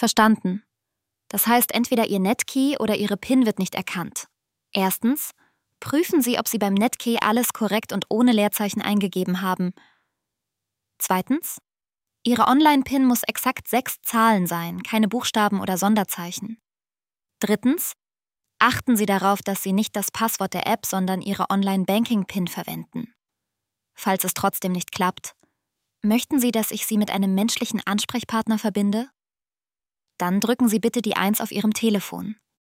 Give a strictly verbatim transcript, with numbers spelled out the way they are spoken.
Verstanden. Das heißt, entweder Ihr Netkey oder Ihre PIN wird nicht erkannt. Erstens, prüfen Sie, ob Sie beim Netkey alles korrekt und ohne Leerzeichen eingegeben haben. Zweitens, Ihre Online-PIN muss exakt sechs Zahlen sein, keine Buchstaben oder Sonderzeichen. Drittens, achten Sie darauf, dass Sie nicht das Passwort der App, sondern Ihre Online-Banking-PIN verwenden. Falls es trotzdem nicht klappt, möchten Sie, dass ich Sie mit einem menschlichen Ansprechpartner verbinde? Dann drücken Sie bitte die eins auf Ihrem Telefon.